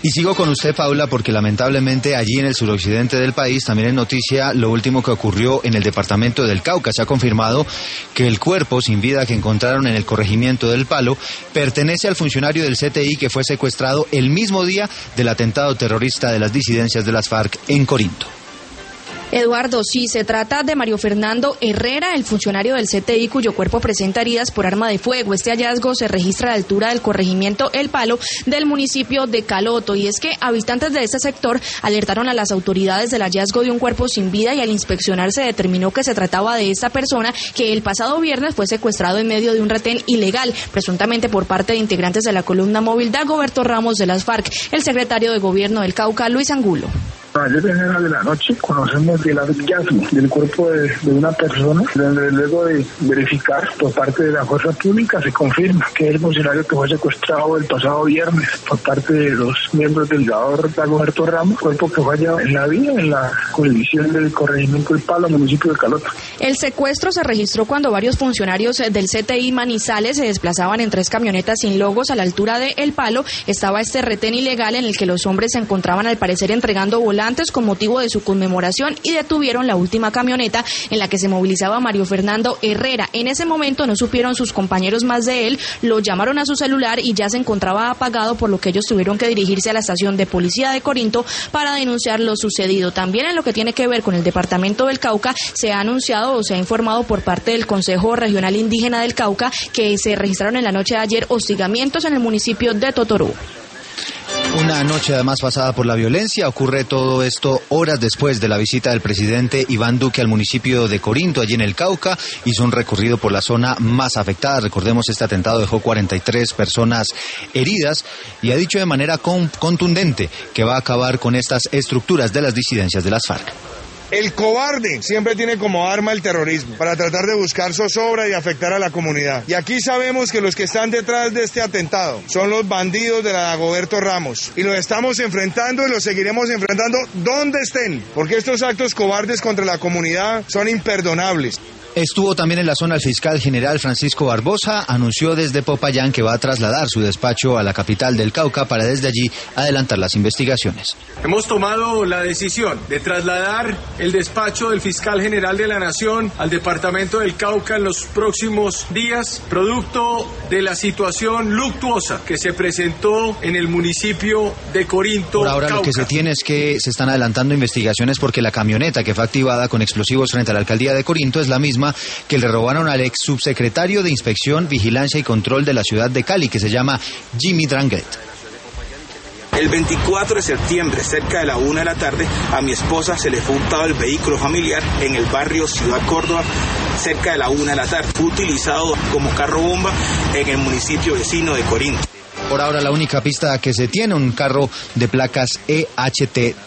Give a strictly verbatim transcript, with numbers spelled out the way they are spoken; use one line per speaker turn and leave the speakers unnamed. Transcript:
Y sigo con usted, Paula, porque lamentablemente allí en el suroccidente del país también es noticia lo último que ocurrió en el departamento del Cauca. Se ha confirmado que el cuerpo sin vida que encontraron en el corregimiento del Palo pertenece al funcionario del C T I que fue secuestrado el mismo día del atentado terrorista de las disidencias de las FARC en Corinto.
Eduardo, sí, se trata de Mario Fernando Herrera, el funcionario del C T I cuyo cuerpo presenta heridas por arma de fuego. Este hallazgo se registra a la altura del corregimiento El Palo del municipio de Caloto, y es que habitantes de este sector alertaron a las autoridades del hallazgo de un cuerpo sin vida, y al inspeccionar se determinó que se trataba de esta persona que el pasado viernes fue secuestrado en medio de un retén ilegal, presuntamente por parte de integrantes de la columna móvil Dagoberto Ramos de las FARC. El secretario de Gobierno del Cauca, Luis Angulo.
Ayer en hora de la noche conocemos del hallazgo del cuerpo de, de una persona, donde luego de verificar por parte de la fuerza pública se confirma que es el funcionario que fue secuestrado el pasado viernes por parte de los miembros del Dagoberto Ramos, cuerpo que fue hallado en la vía, en la jurisdicción del corregimiento del Palo, municipio de Caloto.
El secuestro se registró cuando varios funcionarios del C T I Manizales se desplazaban en tres camionetas sin logos a la altura de El Palo. Estaba este retén ilegal en el que los hombres se encontraban al parecer entregando volantes con motivo de su conmemoración, y detuvieron la última camioneta en la que se movilizaba Mario Fernando Herrera. En ese momento no supieron sus compañeros más de él, lo llamaron a su celular y ya se encontraba apagado, por lo que ellos tuvieron que dirigirse a la estación de policía de Corinto para denunciar lo sucedido. También en lo que tiene que ver con el departamento del Cauca, se ha anunciado o se ha informado por parte del Consejo Regional Indígena del Cauca que se registraron en la noche de ayer hostigamientos en el municipio de Totorú.
Una noche además pasada por la violencia. Ocurre todo esto horas después de la visita del presidente Iván Duque al municipio de Corinto, allí en el Cauca. Hizo un recorrido por la zona más afectada. Recordemos, este atentado dejó cuarenta y tres personas heridas, y ha dicho de manera con, contundente que va a acabar con estas estructuras de las disidencias de las FARC.
El cobarde siempre tiene como arma el terrorismo para tratar de buscar zozobra y afectar a la comunidad. Y aquí sabemos que los que están detrás de este atentado son los bandidos de la Dagoberto Ramos. Y los estamos enfrentando y los seguiremos enfrentando donde estén, porque estos actos cobardes contra la comunidad son imperdonables.
Estuvo también en la zona el fiscal general Francisco Barbosa. Anunció desde Popayán que va a trasladar su despacho a la capital del Cauca para desde allí adelantar las investigaciones.
Hemos tomado la decisión de trasladar el despacho del fiscal general de la Nación al departamento del Cauca en los próximos días, producto de la situación luctuosa que se presentó en el municipio de Corinto.
Por ahora Cauca. Lo que se tiene es que se están adelantando investigaciones porque la camioneta que fue activada con explosivos frente a la alcaldía de Corinto es la misma que le robaron al ex subsecretario de Inspección, Vigilancia y Control de la ciudad de Cali, que se llama Jimmy Drangheta.
El veinticuatro de septiembre, cerca de la una de la tarde, a mi esposa se le fue hurtado el vehículo familiar en el barrio Ciudad Córdoba, cerca de la una de la tarde. Fue utilizado como carro bomba en el municipio vecino de Corinto.
Por ahora la única pista que se tiene, un carro de placas E H T